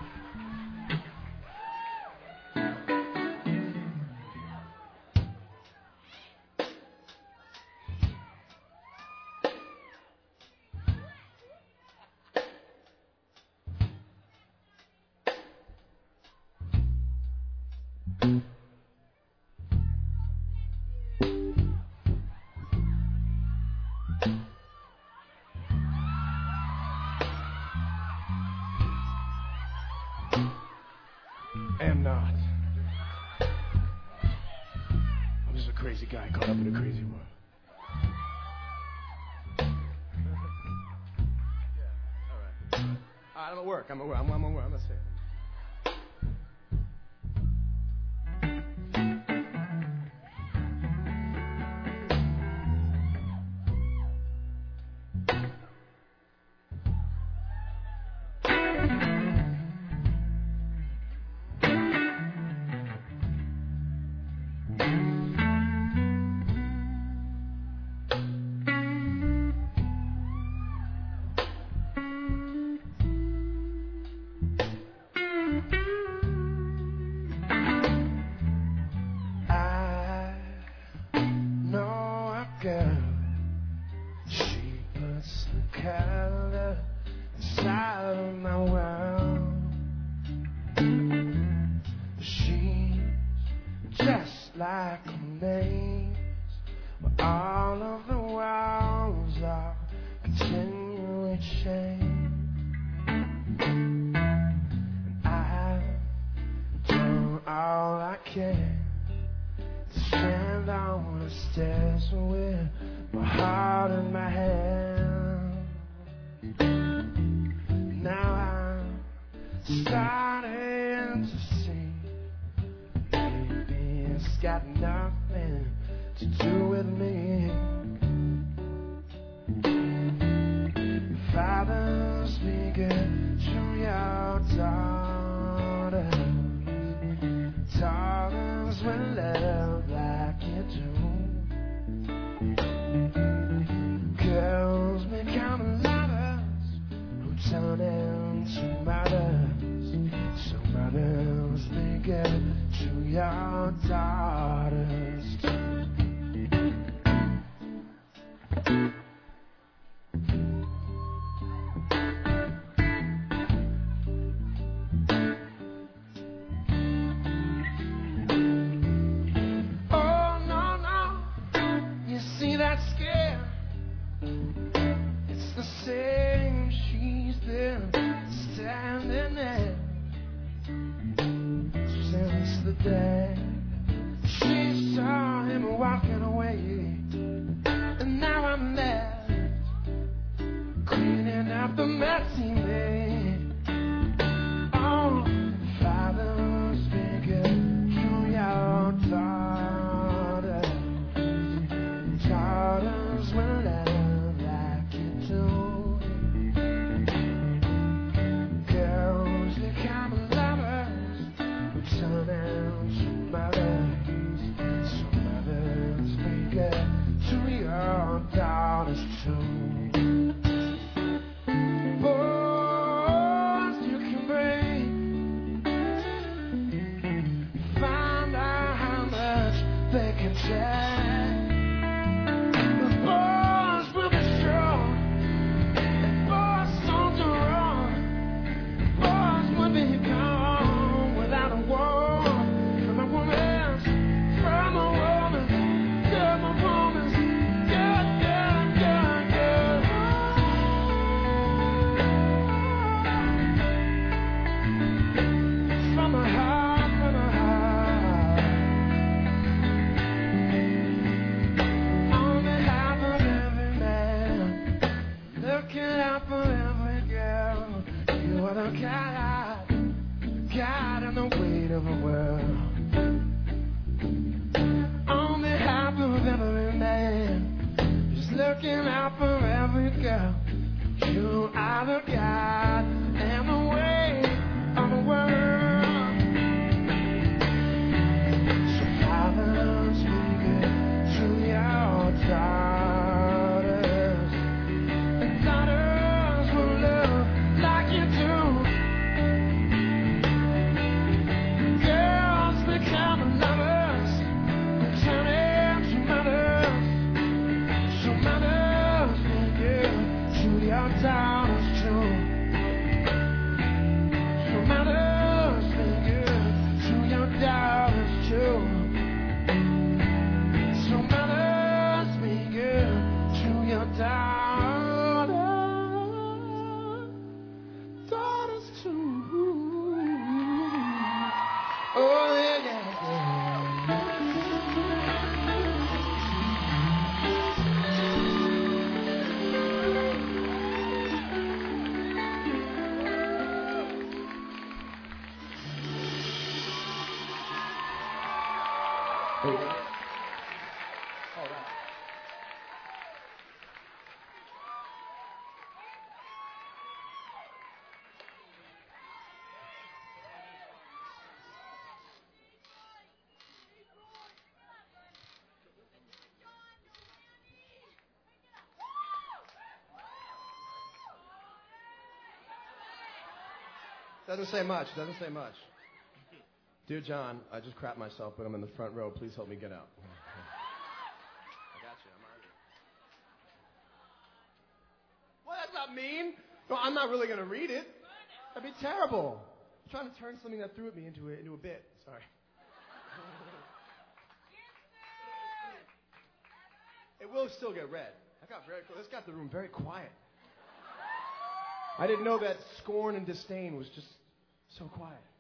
Am not. I'm just a crazy guy caught up in a crazy world. All right, I'm at work. I'm gonna say it. Girl, she puts the color inside of my world. She's just like a maze where all of the walls are continually changed. And I've done all I can to stand on the stairs with my heart in my hand. Now I'm starting to see maybe it's got nothing to do with me. Fathers, be good to your daughters. Daughters will love like you do. Girls become lovers who turn into mothers. So mothers, be good to your daughters too. Same, she's been standing there since the day she saw him walking away. And now I'm left cleaning up the mess he made. Oh, fathers, be good to your daughters. Daughters will love like you do. Daughters too. Boys you can bring, find out how much they can take. The boys will be strong, the boys don't do wrong. Boys will be gone without a war. From a woman, from a woman, from a woman. God and the weight of the world. On behalf of every man, just looking out for every girl. You are the God and the weight of the world. So fathers, be good to your daughters. And daughters will love like you do. soon. Oh, yeah, yeah, all right. Doesn't say much. Doesn't say much. Dear John, I just crapped myself, but I'm in the front row. Please help me get out. I got you. I'm already. Well, that's not mean. No, I'm not really going to read it. That'd be terrible. I'm trying to turn something that threw at me into a bit. Sorry. It will still get read. This got the room very quiet. I didn't know that scorn and disdain was just so quiet.